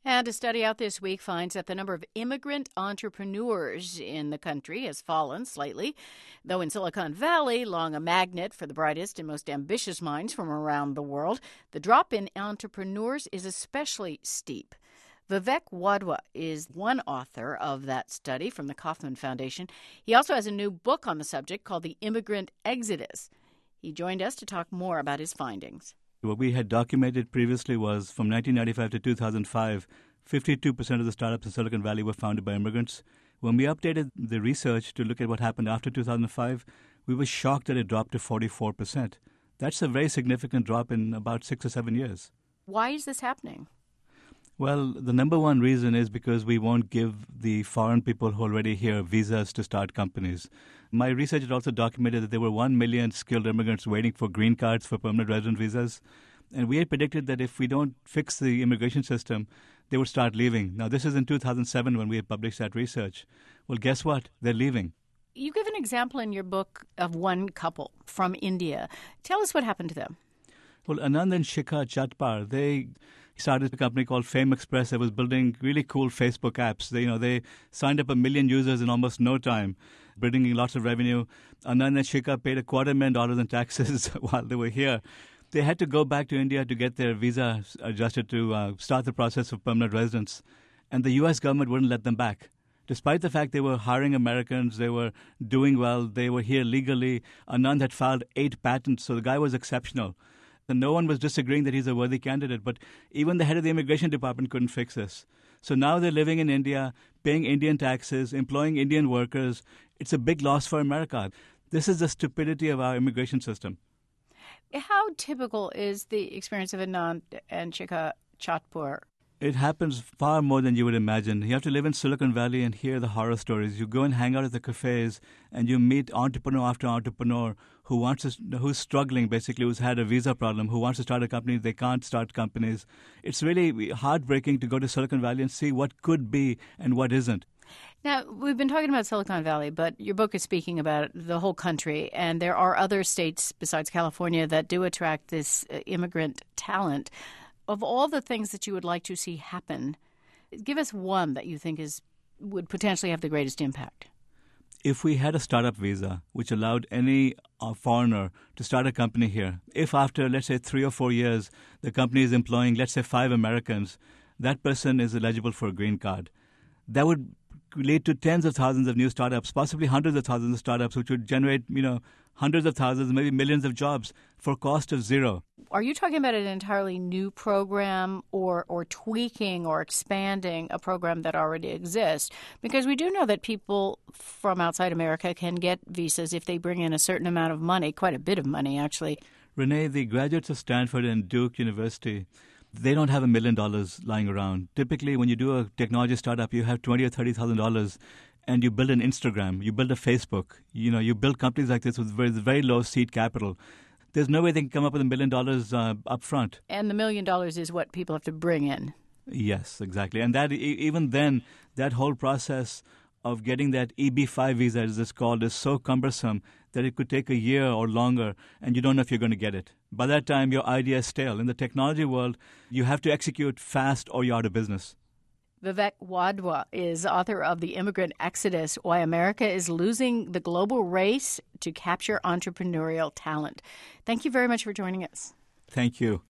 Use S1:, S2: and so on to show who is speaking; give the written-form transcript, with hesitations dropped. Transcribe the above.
S1: And a study out this week finds that the number of immigrant entrepreneurs in the country has fallen slightly, though in Silicon Valley, long a magnet for the brightest and most ambitious minds from around the world, the drop in entrepreneurs is especially steep. Vivek Wadhwa is one author of that study from the Kauffman Foundation. He also has a new book on the subject called The Immigrant Exodus. He joined us to talk more about his findings.
S2: What we had documented previously was from 1995 to 2005, 52% of the startups in Silicon Valley were founded by immigrants. When we updated the research to look at what happened after 2005, we were shocked that it dropped to 44%. That's a very significant drop in about 6 or 7 years.
S1: Why is this happening?
S2: Well, the number one reason is because we won't give the foreign people who are already here visas to start companies. My research had also documented that there were 1 million skilled immigrants waiting for green cards for permanent resident visas. And we had predicted that if we don't fix the immigration system, they would start leaving. Now, this is in 2007 when we had published that research. Well, guess what? They're leaving.
S1: You give an example in your book of one couple from India. Tell us what happened to them.
S2: Well, Anand and Shikha Chatpar, they started a company called Fame Express that was building really cool Facebook apps. They signed up 1 million users in almost no time, bringing lots of revenue. Anand and Shikha paid $250,000 in taxes while they were here. They had to go back to India to get their visa adjusted to start the process of permanent residence. And the U.S. government wouldn't let them back. Despite the fact they were hiring Americans, they were doing well, they were here legally. Anand had filed 8 patents, so the guy was exceptional. And no one was disagreeing that he's a worthy candidate, but even the head of the immigration department couldn't fix this. So now they're living in India, paying Indian taxes, employing Indian workers. It's a big loss for America. This is the stupidity of our immigration system.
S1: How typical is the experience of Anand and Shikha Chatpar?
S2: It happens far more than you would imagine. You have to live in Silicon Valley and hear the horror stories. You go and hang out at the cafes and you meet entrepreneur after entrepreneur who's struggling, basically, who's had a visa problem, who wants to start a company. They can't start companies. It's really heartbreaking to go to Silicon Valley and see what could be and what isn't.
S1: Now, we've been talking about Silicon Valley, but your book is speaking about the whole country, and there are other states besides California that do attract this immigrant talent. Of all the things that you would like to see happen, give us one that you think would potentially have the greatest impact.
S2: If we had a startup visa, which allowed any foreigner to start a company here, if after, let's say, 3 or 4 years, the company is employing, let's say, 5 Americans, that person is eligible for a green card. That would lead to tens of thousands of new startups, possibly hundreds of thousands of startups, which would generate, hundreds of thousands, maybe millions of jobs for cost of zero.
S1: Are you talking about an entirely new program or tweaking or expanding a program that already exists? Because we do know that people from outside America can get visas if they bring in a certain amount of money, quite a bit of money, actually.
S2: Renee, the graduates of Stanford and Duke University, they don't have $1 million lying around. Typically, when you do a technology startup, you have $20,000 or $30,000, and you build an Instagram, you build a Facebook. You build companies like this with very low seed capital. There's no way they can come up with $1 million up front.
S1: And the $1 million is what people have to bring in.
S2: Yes, exactly. And that even then, that whole process of getting that EB-5 visa, as it's called, is so cumbersome that it could take a year or longer, and you don't know if you're going to get it. By that time, your idea is stale. In the technology world, you have to execute fast or you're out of business.
S1: Vivek Wadhwa is author of The Immigrant Exodus, Why America is Losing the Global Race to Capture Entrepreneurial Talent. Thank you very much for joining us.
S2: Thank you.